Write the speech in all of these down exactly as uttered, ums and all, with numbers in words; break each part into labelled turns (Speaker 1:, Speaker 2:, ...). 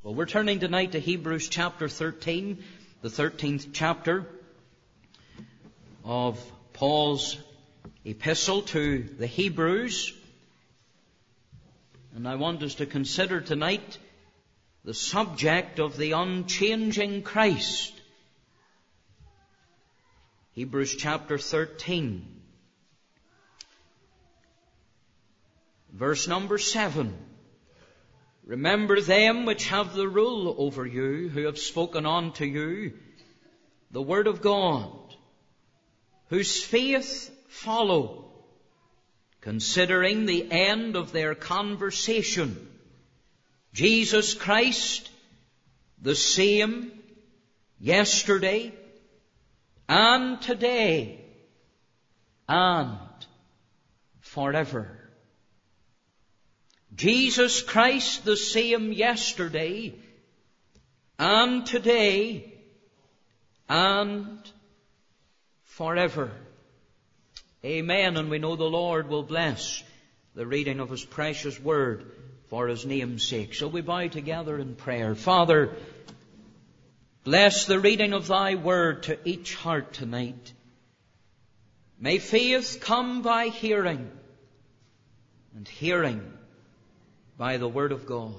Speaker 1: Well, we're turning tonight to Hebrews chapter thirteen, the thirteenth chapter of Paul's epistle to the Hebrews. And I want us to consider tonight the subject of the unchanging Christ. Hebrews chapter thirteen, verse number seven. Remember them which have the rule over you, who have spoken unto you the word of God, whose faith follow, considering the end of their conversation. Jesus Christ, the same yesterday and today and forever. Jesus Christ, the same yesterday and today and forever. Amen. And we know the Lord will bless the reading of His precious word for His name's sake. So we bow together in prayer. Father, bless the reading of Thy word to each heart tonight. May faith come by hearing, and hearing by the word of God.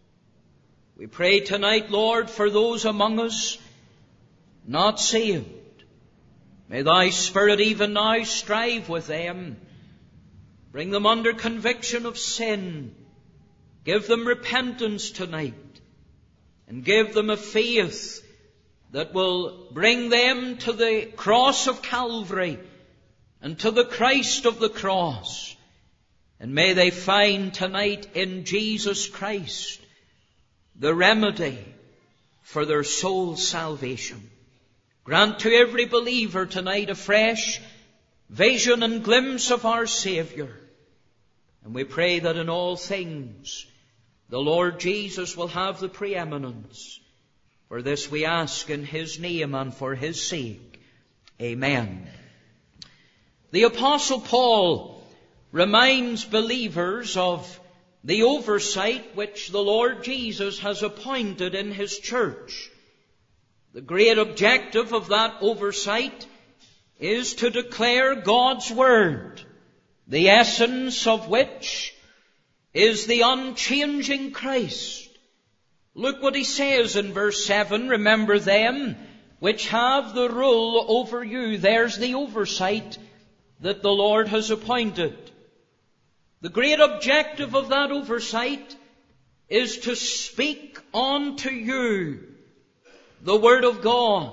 Speaker 1: We pray tonight, Lord, for those among us not saved. May Thy Spirit even now strive with them. Bring them under conviction of sin. Give them repentance tonight. And give them a faith that will bring them to the cross of Calvary and to the Christ of the cross. And may they find tonight in Jesus Christ the remedy for their soul's salvation. Grant to every believer tonight a fresh vision and glimpse of our Savior. And we pray that in all things the Lord Jesus will have the preeminence. For this we ask in His name and for His sake. Amen. The Apostle Paul reminds believers of the oversight which the Lord Jesus has appointed in His church. The great objective of that oversight is to declare God's Word, the essence of which is the unchanging Christ. Look what he says in verse seven. Remember them which have the rule over you. There's the oversight that the Lord has appointed. The great objective of that oversight is to speak unto you the Word of God,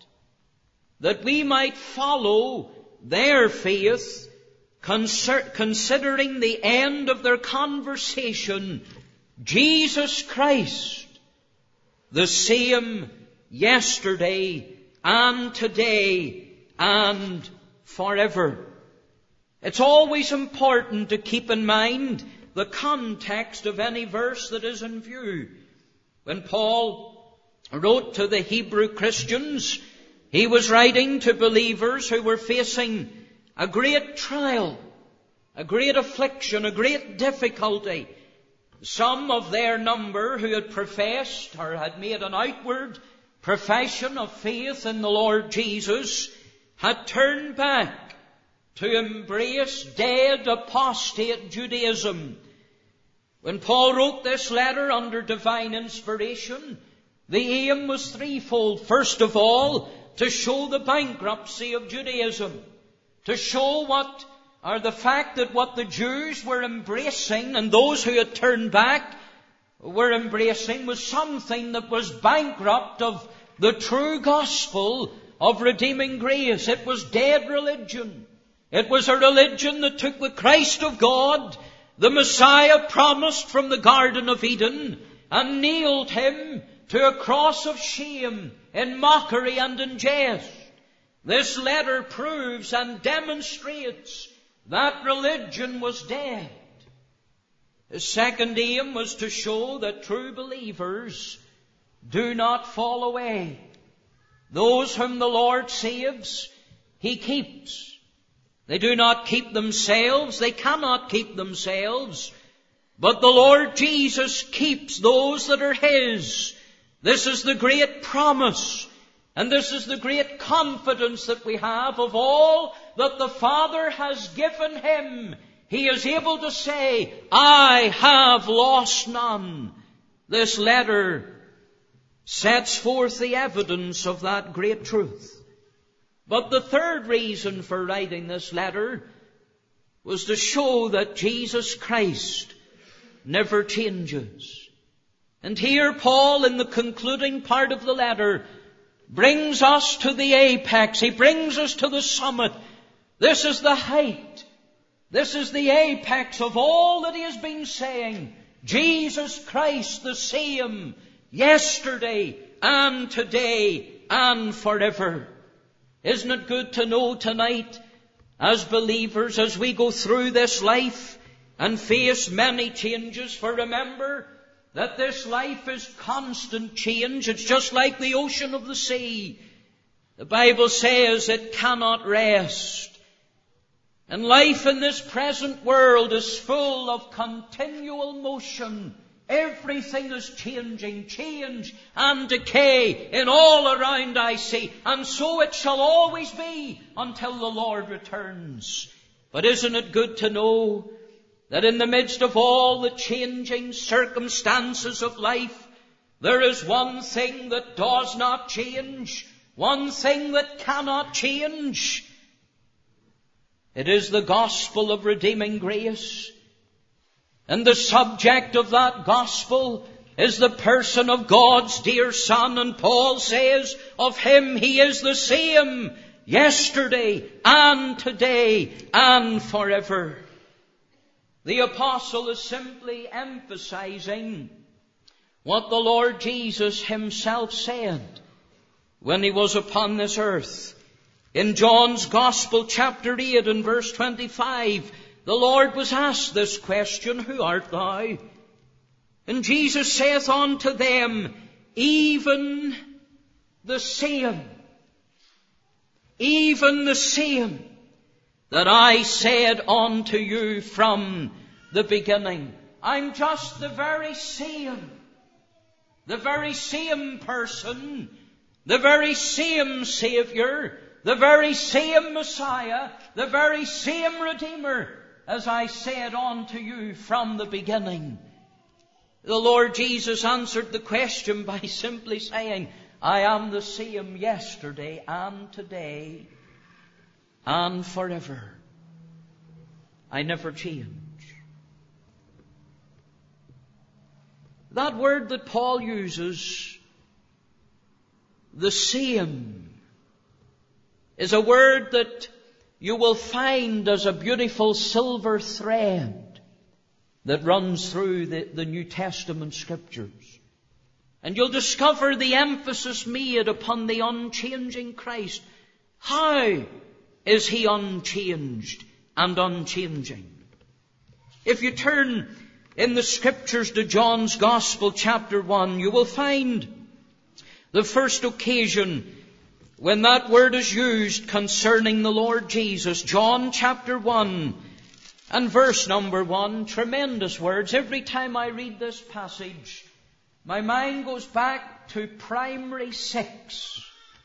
Speaker 1: that we might follow their faith, considering the end of their conversation, Jesus Christ, the same yesterday and today and forever. It's always important to keep in mind the context of any verse that is in view. When Paul wrote to the Hebrew Christians, he was writing to believers who were facing a great trial, a great affliction, a great difficulty. Some of their number who had professed or had made an outward profession of faith in the Lord Jesus had turned back to embrace dead apostate Judaism. When Paul wrote this letter under divine inspiration, the aim was threefold. First of all, to show the bankruptcy of Judaism, to show what, or the fact that what the Jews were embracing and those who had turned back were embracing was something that was bankrupt of the true gospel of redeeming grace. It was dead religion. It was a religion that took the Christ of God, the Messiah promised from the Garden of Eden, and nailed Him to a cross of shame in mockery and in jest. This letter proves and demonstrates that religion was dead. His second aim was to show that true believers do not fall away. Those whom the Lord saves, He keeps. They do not keep themselves. They cannot keep themselves. But the Lord Jesus keeps those that are His. This is the great promise, and this is the great confidence that we have of all that the Father has given Him. He is able to say, I have lost none. This letter sets forth the evidence of that great truth. But the third reason for writing this letter was to show that Jesus Christ never changes. And here Paul, in the concluding part of the letter, brings us to the apex. He brings us to the summit. This is the height. This is the apex of all that he has been saying. Jesus Christ the same, yesterday and today and forever. Isn't it good to know tonight, as believers, as we go through this life and face many changes? For remember that this life is constant change. It's just like the ocean of the sea. The Bible says it cannot rest. And life in this present world is full of continual motion. Everything is changing, change and decay in all around I see. And so it shall always be until the Lord returns. But isn't it good to know that in the midst of all the changing circumstances of life, there is one thing that does not change, one thing that cannot change. It is the gospel of redeeming grace. And the subject of that gospel is the person of God's dear Son. And Paul says of Him, He is the same yesterday and today and forever. The apostle is simply emphasizing what the Lord Jesus Himself said when He was upon this earth. In John's Gospel, chapter eight and verse twenty-five, the Lord was asked this question, Who art thou? And Jesus saith unto them, Even the same, even the same that I said unto you from the beginning. I'm just the very same, the very same person, the very same Savior, the very same Messiah, the very same Redeemer, as I said unto you from the beginning. The Lord Jesus answered the question by simply saying, I am the same yesterday and today and forever. I never change. That word that Paul uses, the same, is a word that you will find as a beautiful silver thread that runs through the, the New Testament Scriptures. And you'll discover the emphasis made upon the unchanging Christ. How is He unchanged and unchanging? If you turn in the Scriptures to John's Gospel, chapter one, you will find the first occasion when that word is used concerning the Lord Jesus. John chapter one and verse number one. Tremendous words. Every time I read this passage, my mind goes back to primary six.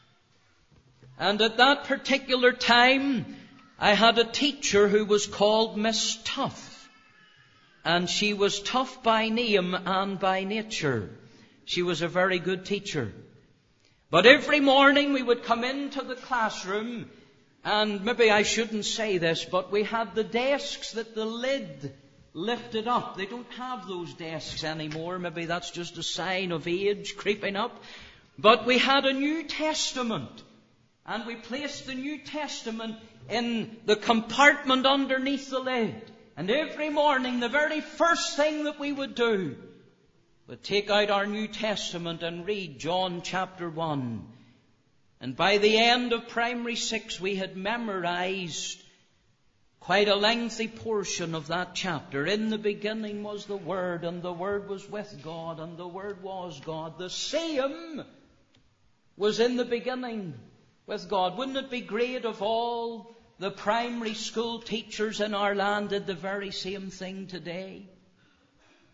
Speaker 1: And at that particular time, I had a teacher who was called Miss Tough. And she was tough by name and by nature. She was a very good teacher. But every morning we would come into the classroom, and maybe I shouldn't say this, but we had the desks that the lid lifted up. They don't have those desks anymore. Maybe that's just a sign of age creeping up. But we had a New Testament, and we placed the New Testament in the compartment underneath the lid. And every morning, the very first thing that we would do, we'd take out our New Testament and read John chapter one. And by the end of primary six, we had memorized quite a lengthy portion of that chapter. In the beginning was the Word, and the Word was with God, and the Word was God. The same was in the beginning with God. Wouldn't it be great if all the primary school teachers in our land did the very same thing today?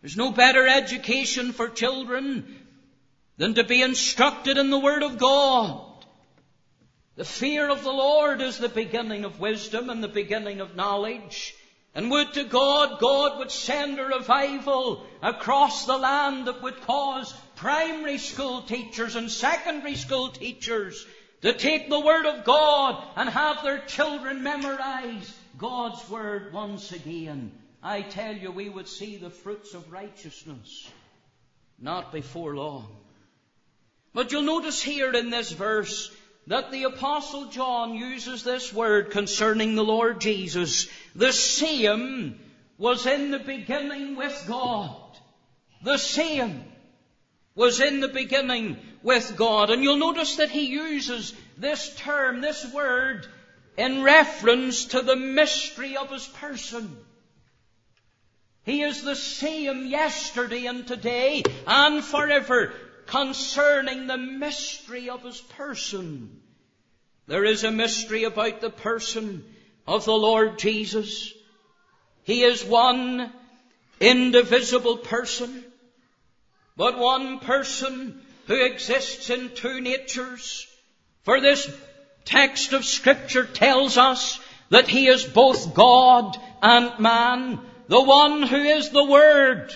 Speaker 1: There's no better education for children than to be instructed in the Word of God. The fear of the Lord is the beginning of wisdom and the beginning of knowledge. And would to God, God would send a revival across the land that would cause primary school teachers and secondary school teachers to take the Word of God and have their children memorize God's Word once again. I tell you, we would see the fruits of righteousness not before long. But you'll notice here in this verse that the Apostle John uses this word concerning the Lord Jesus. The same was in the beginning with God. The same was in the beginning with God. And you'll notice that he uses this term, this word, in reference to the mystery of his person. He is the same yesterday and today and forever, concerning the mystery of his person. There is a mystery about the person of the Lord Jesus. He is one indivisible person, but one person who exists in two natures. For this text of Scripture tells us that he is both God and man, the one who is the Word.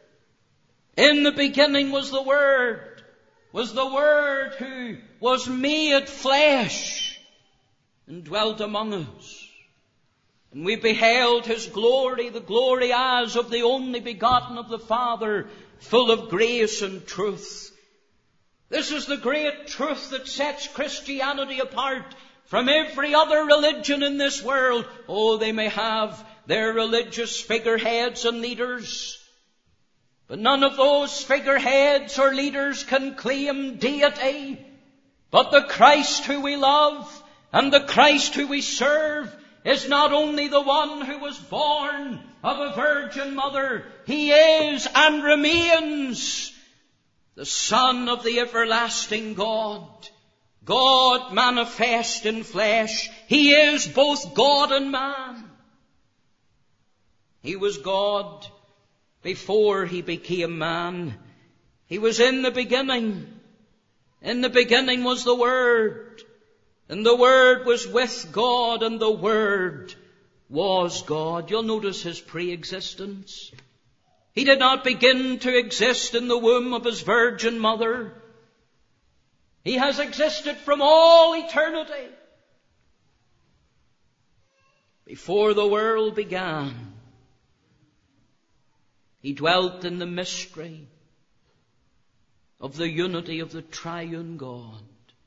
Speaker 1: In the beginning was the Word, was the Word who was made flesh and dwelt among us. And we beheld his glory, the glory as of the only begotten of the Father, full of grace and truth. This is the great truth that sets Christianity apart from every other religion in this world. Oh, they may have their religious figureheads and leaders, but none of those figureheads or leaders can claim deity. But the Christ who we love and the Christ who we serve is not only the one who was born of a virgin mother, he is and remains the Son of the everlasting God, God manifest in flesh. He is both God and man. He was God before he became man. He was in the beginning. In the beginning was the Word, and the Word was with God, and the Word was God. You'll notice his pre-existence. He did not begin to exist in the womb of his virgin mother. He has existed from all eternity. Before the world began, he dwelt in the mystery of the unity of the triune God.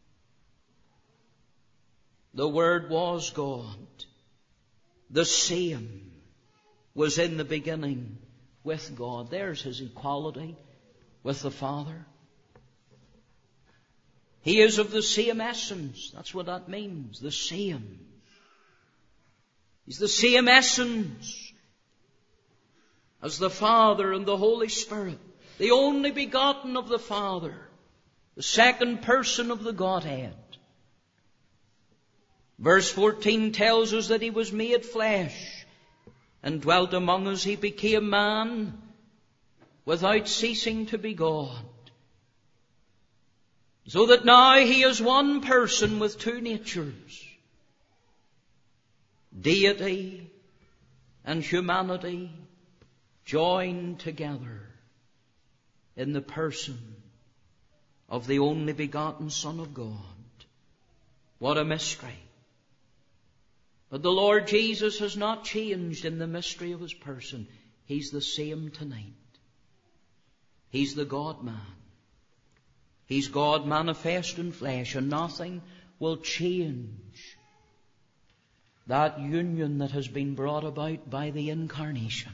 Speaker 1: The Word was God. The same was in the beginning with God. There's his equality with the Father. He is of the same essence. That's what that means. The same. He's the same essence as the Father and the Holy Spirit. The only begotten of the Father. The second person of the Godhead. Verse fourteen tells us that he was made flesh and dwelt among us. He became man without ceasing to be God. So that now he is one person with two natures. Deity and humanity joined together in the person of the only begotten Son of God. What a mystery. But the Lord Jesus has not changed in the mystery of his person. He's the same tonight. He's the God-man. He's God manifest in flesh, and nothing will change that union that has been brought about by the incarnation.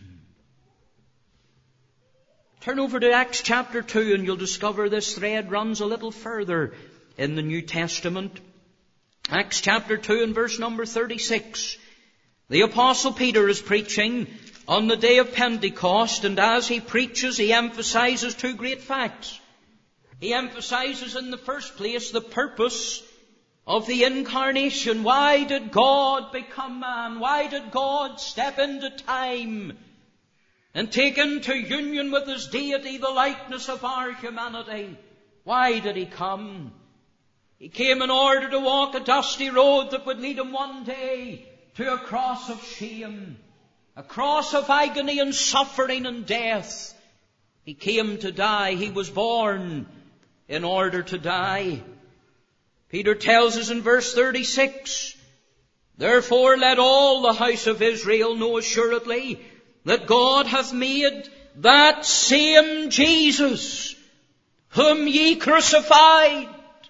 Speaker 1: Turn over to Acts chapter two and you'll discover this thread runs a little further in the New Testament. Acts chapter two and verse number thirty-six. The Apostle Peter is preaching on the day of Pentecost, and as he preaches, he emphasizes two great facts. He emphasizes in the first place the purpose of the incarnation. Why did God become man? Why did God step into time and take into union with his deity the likeness of our humanity. Why did he come? He came in order to walk a dusty road that would lead him one day to a cross of shame, a cross of agony and suffering and death. He came to die. He was born in order to die. Peter tells us in verse thirty-six, therefore let all the house of Israel know assuredly that God hath made that same Jesus whom ye crucified.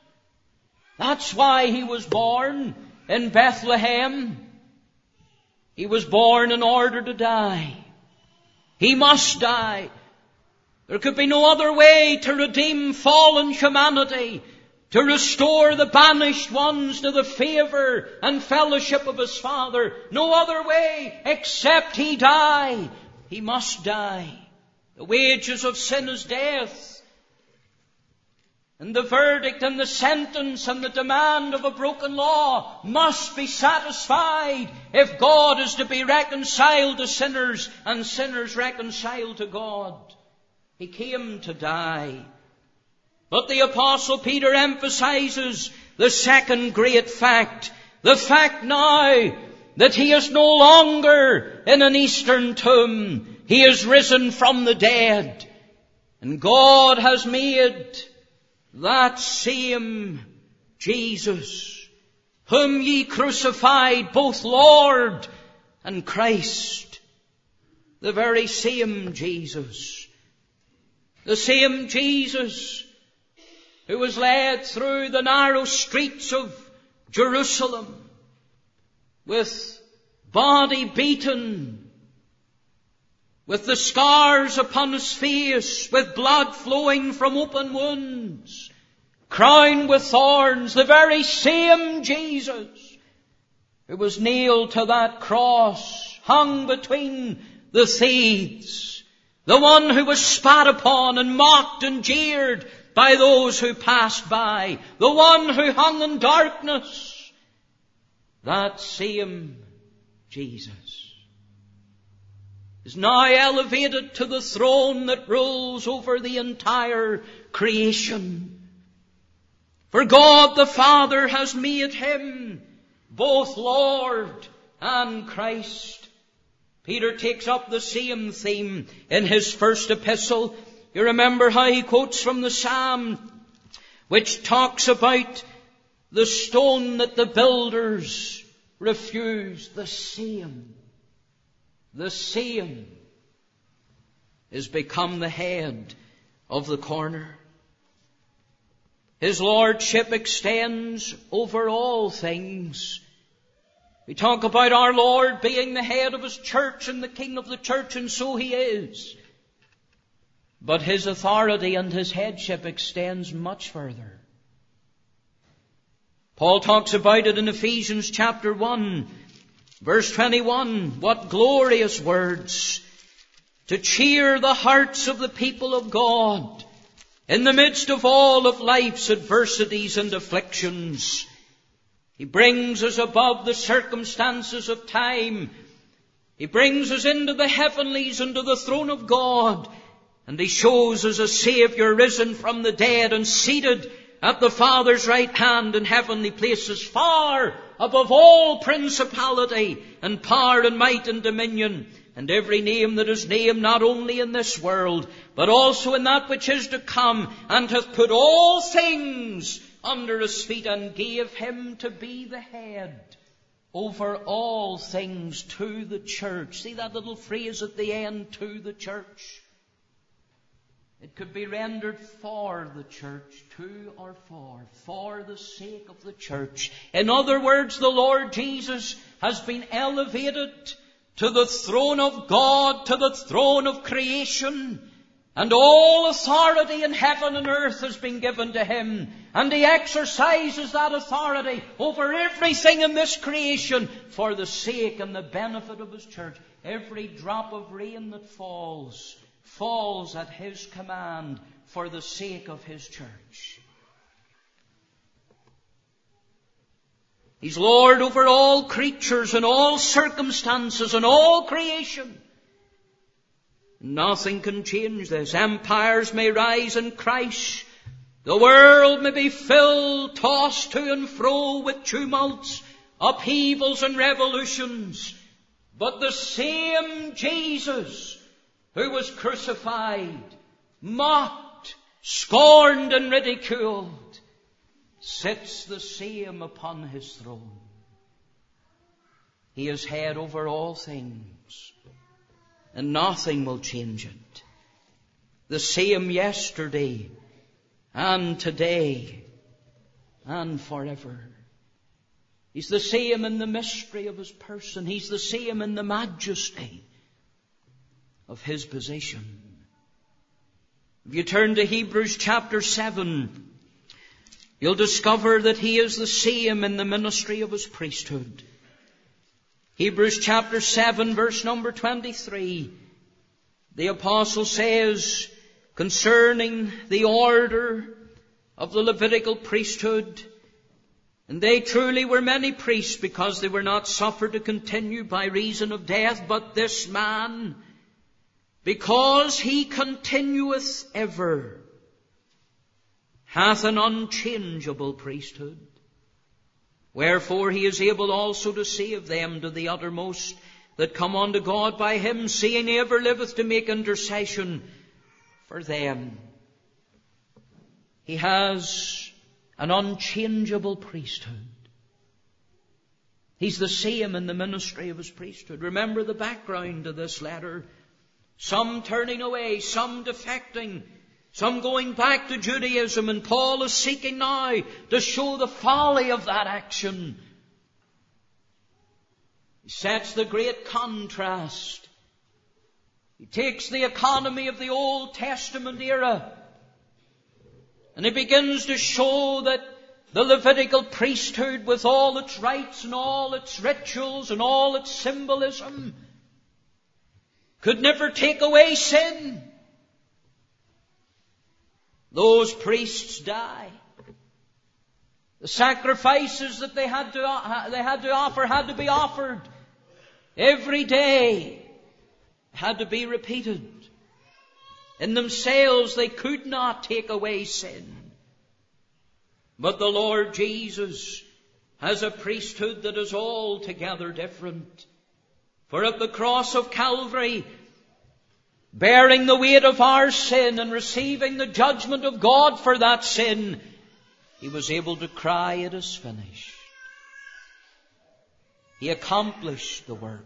Speaker 1: That's why he was born in Bethlehem. He was born in order to die. He must die. There could be no other way to redeem fallen humanity, to restore the banished ones to the favor and fellowship of his Father. No other way except he die. He must die. The wages of sin is death. And the verdict and the sentence and the demand of a broken law must be satisfied if God is to be reconciled to sinners and sinners reconciled to God. He came to die. But the Apostle Peter emphasizes the second great fact, the fact now that he is no longer in an eastern tomb. He is risen from the dead. And God has made that same Jesus, whom ye crucified, both Lord and Christ. The very same Jesus. The same Jesus who was led through the narrow streets of Jerusalem with body beaten, with the scars upon his face, with blood flowing from open wounds, crowned with thorns, the very same Jesus who was nailed to that cross, hung between the thieves, the one who was spat upon and mocked and jeered by those who passed by, the one who hung in darkness, that same Jesus is now elevated to the throne that rules over the entire creation. For God the Father has made him both Lord and Christ. Peter takes up the same theme in his first epistle. You remember how he quotes from the Psalm, which talks about the stone that the builders refused. The same, the same is become the head of the corner. His lordship extends over all things. We talk about our Lord being the head of his church and the king of the church, and so he is. But his authority and his headship extends much further. Paul talks about it in Ephesians chapter one, verse twenty-one. What glorious words to cheer the hearts of the people of God in the midst of all of life's adversities and afflictions. He brings us above the circumstances of time. He brings us into the heavenlies, into the throne of God. And he shows us a Savior risen from the dead and seated at the Father's right hand in heavenly places, far above all principality and power and might and dominion, and every name that is named, not only in this world, but also in that which is to come, and hath put all things under his feet, and gave him to be the head over all things to the church. See that little phrase at the end, to the church? It could be rendered for the church, to or for, for the sake of the church. In other words, the Lord Jesus has been elevated to the throne of God, to the throne of creation, and all authority in heaven and earth has been given to him. And he exercises that authority over everything in this creation for the sake and the benefit of his church. Every drop of rain that falls falls at his command for the sake of his church. He's Lord over all creatures and all circumstances and all creation. Nothing can change this. Empires may rise and crash. The world may be filled, tossed to and fro with tumults, upheavals and revolutions. But the same Jesus who was crucified, mocked, scorned and ridiculed, sits the same upon his throne. He is head over all things, and nothing will change it. The same yesterday and today and forever. He's the same in the mystery of his person. He's the same in the majesty of his position. If you turn to Hebrews chapter seven, you'll discover that he is the same in the ministry of his priesthood. Hebrews chapter seven, verse number twenty-three. The apostle says concerning the order of the Levitical priesthood, and they truly were many priests, because they were not suffered to continue by reason of death. But this man, because he continueth ever, hath an unchangeable priesthood. Wherefore he is able also to save them to the uttermost that come unto God by him, seeing he ever liveth to make intercession for them. He has an unchangeable priesthood. He's the same in the ministry of his priesthood. Remember the background to this letter. Some turning away, some defecting, some going back to Judaism, and Paul is seeking now to show the folly of that action. He sets the great contrast. He takes the economy of the Old Testament era, and he begins to show that the Levitical priesthood, with all its rites and all its rituals and all its symbolism, could never take away sin. Those priests die. The sacrifices that they had to, they had to offer had to be offered every day, had to be repeated. In themselves, they could not take away sin. But the Lord Jesus has a priesthood that is altogether different. For at the cross of Calvary, bearing the weight of our sin and receiving the judgment of God for that sin, he was able to cry, "It is finished." He accomplished the work.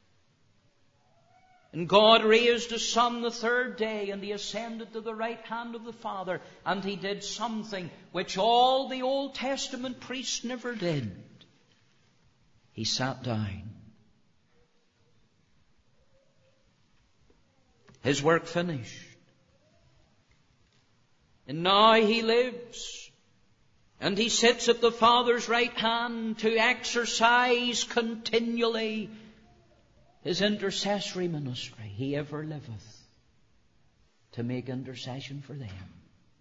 Speaker 1: And God raised his Son the third day, and he ascended to the right hand of the Father, and he did something which all the Old Testament priests never did. He sat down. His work finished. And now he lives, and he sits at the Father's right hand to exercise continually his intercessory ministry. He ever liveth to make intercession for them.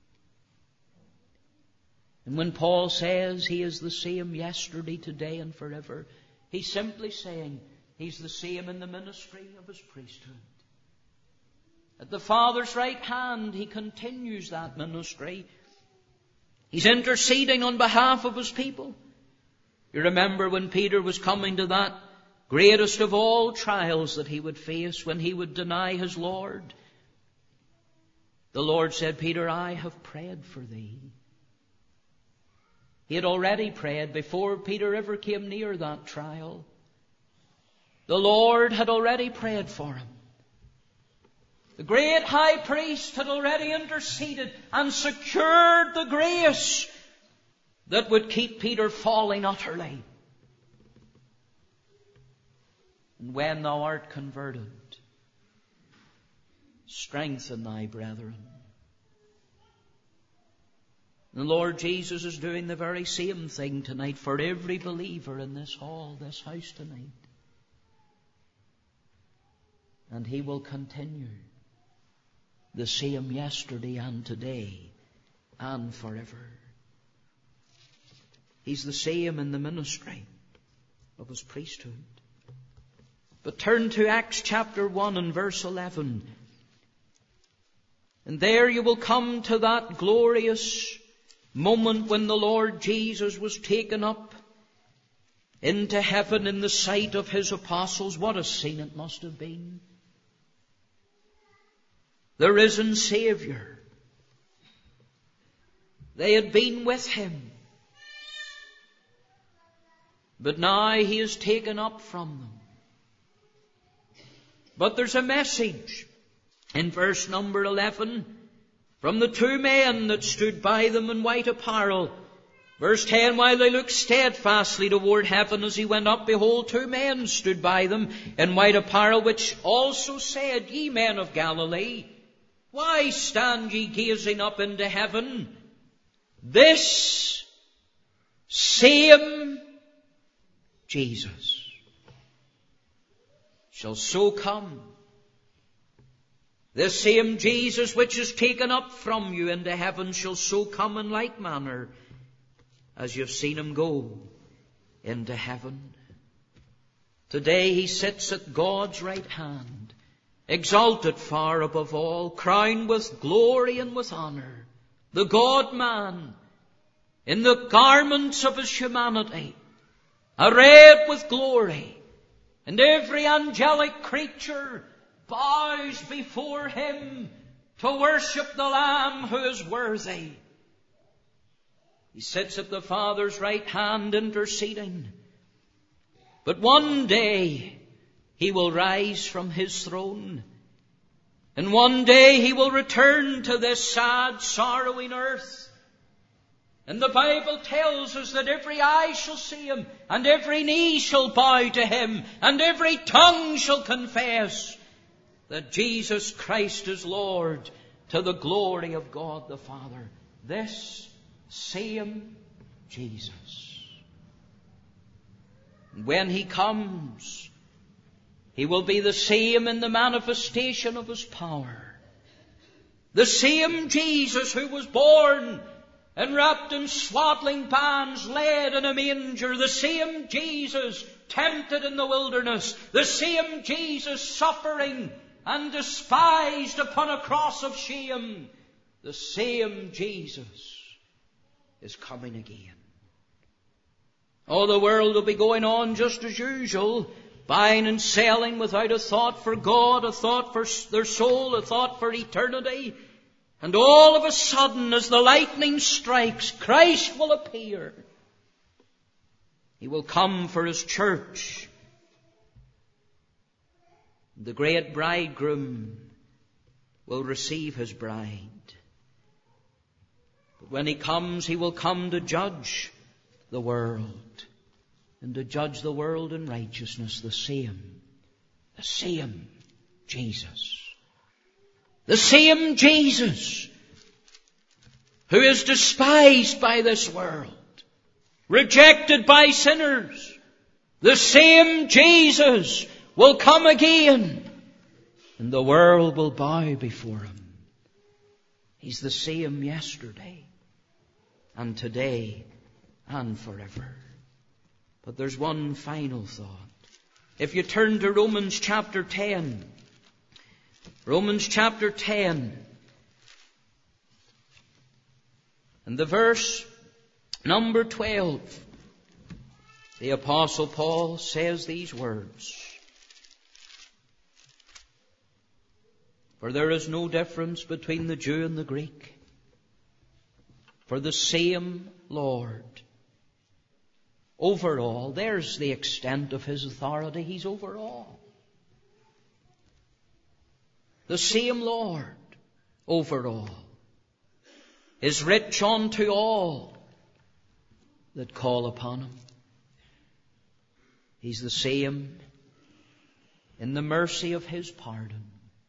Speaker 1: And when Paul says he is the same yesterday, today, and forever, he's simply saying he's the same in the ministry of his priesthood. At the Father's right hand, he continues that ministry. He's interceding on behalf of his people. You remember when Peter was coming to that greatest of all trials that he would face, when he would deny his Lord. The Lord said, "Peter, I have prayed for thee." He had already prayed before Peter ever came near that trial. The Lord had already prayed for him. The great high priest had already interceded and secured the grace that would keep Peter falling utterly. And when thou art converted, strengthen thy brethren. The Lord Jesus is doing the very same thing tonight for every believer in this hall, this house tonight. And he will continue the same yesterday and today and forever. He's the same in the ministry of his priesthood. But turn to Acts chapter one and verse eleven. And there you will come to that glorious moment when the Lord Jesus was taken up into heaven in the sight of his apostles. What a scene it must have been. The risen Savior. They had been with him. But now he is taken up from them. But there's a message in verse number eleven from the two men that stood by them in white apparel. Verse ten, while they looked steadfastly toward heaven as he went up, behold, two men stood by them in white apparel, which also said, Ye men of Galilee, why stand ye gazing up into heaven? This same Jesus shall so come. This same Jesus which is taken up from you into heaven shall so come in like manner as you've seen him go into heaven. Today he sits at God's right hand, exalted far above all, crowned with glory and with honor. The God-man, in the garments of his humanity, arrayed with glory, and every angelic creature bows before him to worship the Lamb who is worthy. He sits at the Father's right hand interceding. But one day he will rise from his throne, and one day he will return to this sad, sorrowing earth. And the Bible tells us that every eye shall see him, and every knee shall bow to him, and every tongue shall confess that Jesus Christ is Lord, to the glory of God the Father. This same Jesus. And when he comes, he will be the same in the manifestation of his power. The same Jesus who was born and wrapped in swaddling bands, laid in a manger. The same Jesus tempted in the wilderness. The same Jesus suffering and despised upon a cross of shame. The same Jesus is coming again. Oh, the world will be going on just as usual, buying and selling without a thought for God, a thought for their soul, a thought for eternity. And all of a sudden, as the lightning strikes, Christ will appear. He will come for his church. The great bridegroom will receive his bride. But when he comes, he will come to judge the world, and to judge the world in righteousness. The same, the same Jesus. The same Jesus who is despised by this world, rejected by sinners. The same Jesus will come again, and the world will bow before him. He's the same yesterday and today and forever. But there's one final thought. If you turn to Romans chapter ten, Romans chapter ten, and the verse number twelve, the Apostle Paul says these words. For there is no difference between the Jew and the Greek, for the same Lord over all. There's the extent of his authority. He's over all. The same Lord over all is rich unto all that call upon him. He's the same in the mercy of his pardon.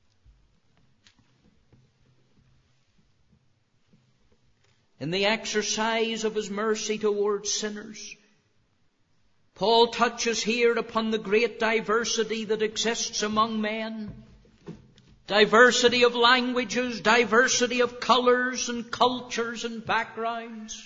Speaker 1: In the exercise of his mercy towards sinners. Paul touches here upon the great diversity that exists among men. Diversity of languages, diversity of colors and cultures and backgrounds.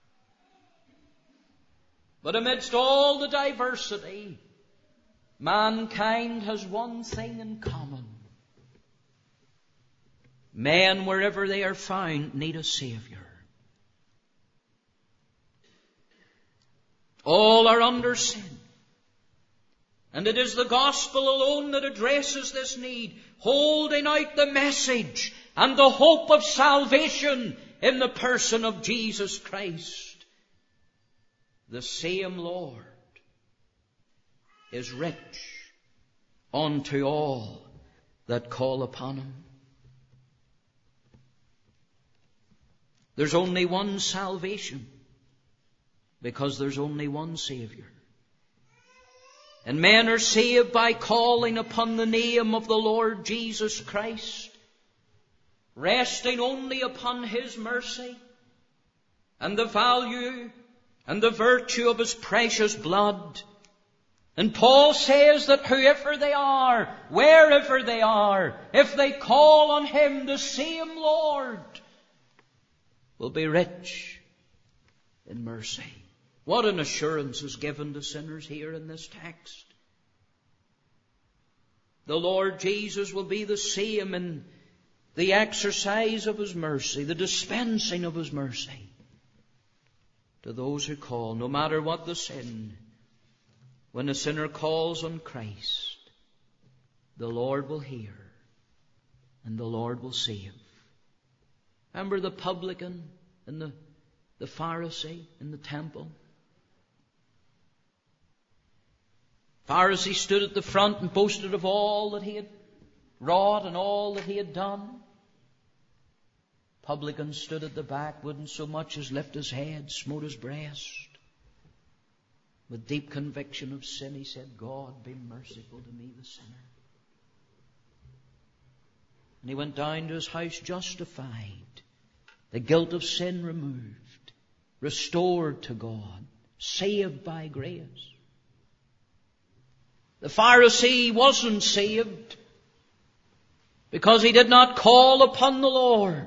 Speaker 1: But amidst all the diversity, mankind has one thing in common. Men, wherever they are found, need a Savior. All are under sin. And it is the gospel alone that addresses this need, holding out the message and the hope of salvation in the person of Jesus Christ. The same Lord is rich unto all that call upon Him. There's only one salvation, because there's only one Savior. And men are saved by calling upon the name of the Lord Jesus Christ, resting only upon His mercy and the value and the virtue of His precious blood. And Paul says that whoever they are, wherever they are, if they call on Him, the same Lord will be rich in mercy. What an assurance is given to sinners here in this text. The Lord Jesus will be the same in the exercise of His mercy, the dispensing of His mercy to those who call, no matter what the sin. When a sinner calls on Christ, the Lord will hear and the Lord will save. Remember the publican and the, the Pharisee in the temple? Pharisee stood at the front and boasted of all that he had wrought and all that he had done. Publican stood at the back, wouldn't so much as lift his head, smote his breast. With deep conviction of sin, he said, God, be merciful to me, the sinner. And he went down to his house justified, the guilt of sin removed, restored to God, saved by grace. The Pharisee wasn't saved because he did not call upon the Lord.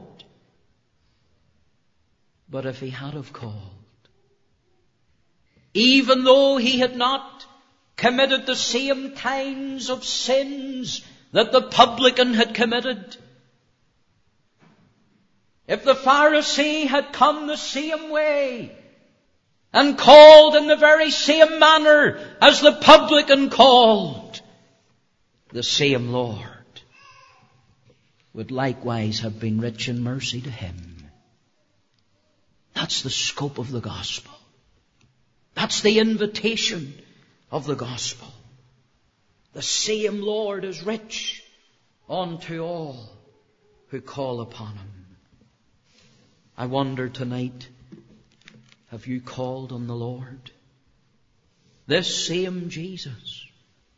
Speaker 1: But if he had have called, even though he had not committed the same kinds of sins that the publican had committed, if the Pharisee had come the same way and called in the very same manner as the publican called, the same Lord would likewise have been rich in mercy to him. That's the scope of the gospel. That's the invitation of the gospel. The same Lord is rich unto all who call upon Him. I wonder tonight, have you called on the Lord? This same Jesus.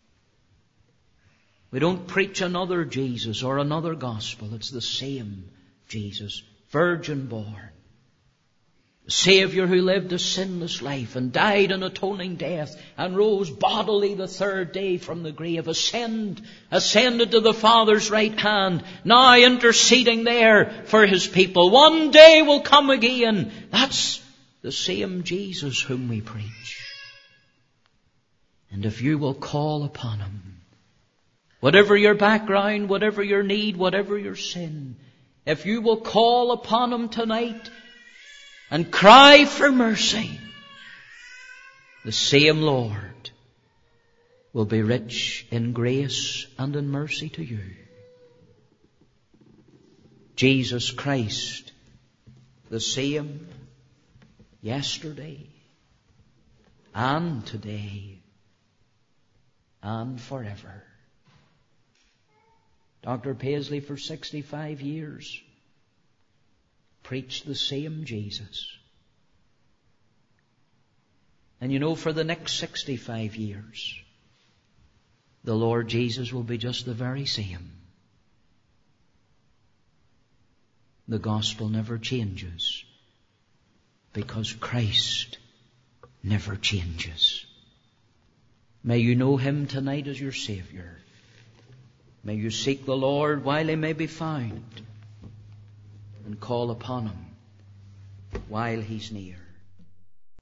Speaker 1: We don't preach another Jesus or another gospel. It's the same Jesus, virgin born. The Savior who lived a sinless life and died an atoning death and rose bodily the third day from the grave, ascend, ascended to the Father's right hand, now interceding there for His people. One day will come again. That's the same Jesus whom we preach. And if you will call upon Him, whatever your background, whatever your need, whatever your sin, if you will call upon Him tonight and cry for mercy, the same Lord will be rich in grace and in mercy to you. Jesus Christ, the same yesterday and today and forever. Doctor Paisley for sixty-five years preached the same Jesus. And you know, for the next sixty-five years, the Lord Jesus will be just the very same. The gospel never changes because Christ never changes. May you know Him tonight as your Savior. May you seek the Lord while He may be found, and call upon Him while He's near.